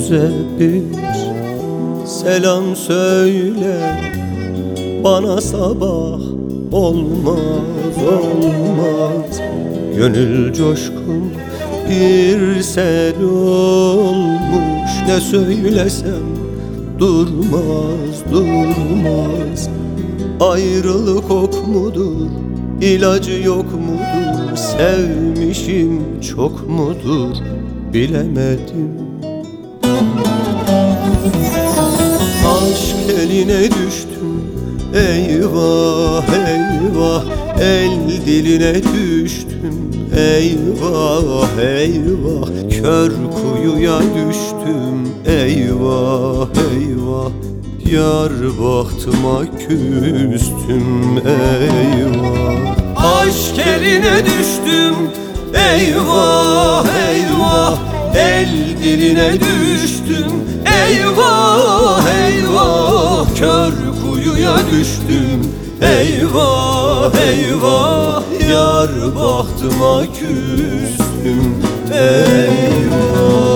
göze bir selam söyle. Bana sabah olmaz olmaz, gönül coşkun bir sel olmuş. Ne söylesem durmaz durmaz, ayrılık ok mudur, ilacı yok mudur, sevmişim çok mudur bilemedim. Aşk eline düştüm, eyvah eyvah, el diline düştüm, eyvah eyvah, kör kuyuya düştüm, eyvah eyvah, yar bahtıma küstüm, eyvah. Aşk eline düştüm, eyvah eyvah, el diline düştüm, eyvah eyvah, kör kuyuya düştüm, eyvah eyvah, yar bahtıma küstüm, eyvah.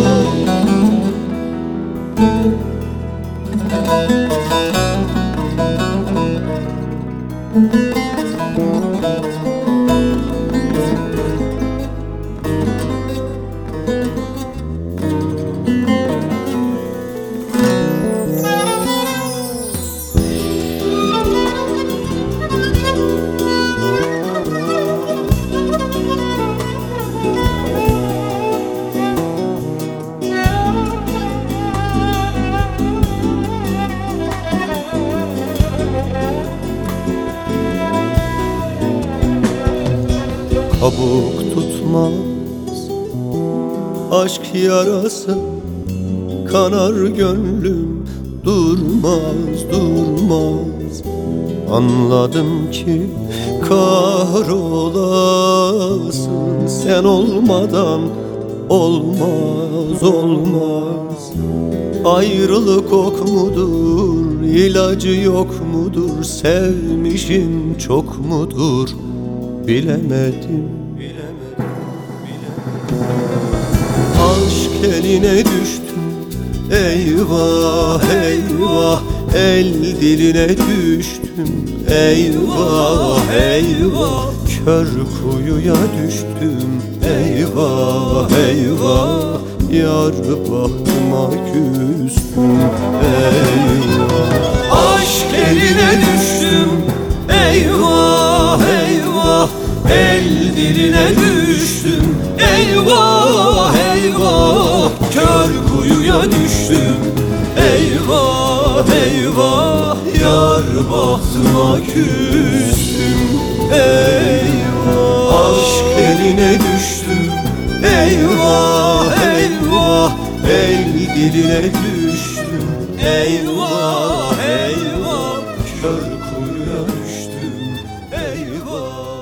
Kabuk tutmaz aşk yarası, kanar gönlüm durmaz durmaz. Anladım ki kahrolasın, sen olmadan olmaz olmaz. Ayrılık ok mudur, ilacı yok mudur, sevmişim çok mudur bilemedim. Aşk eline düştüm, eyvah eyvah, el diline düştüm, eyvah eyvah, kör kuyuya düştüm, eyvah eyvah, yar bahtıma küstüm, eyvah. Aşk eline düştüm, eyvah eyvah, el diline düştüm, eyvah eyvah, kör kuyuya düştüm, eyvah eyvah, yar bahtıma küstüm, eyvah. Aşk eline düştüm, eyvah eyvah, el diline düştüm, eyvah eyvah, kör kuyuya düştüm, eyvah.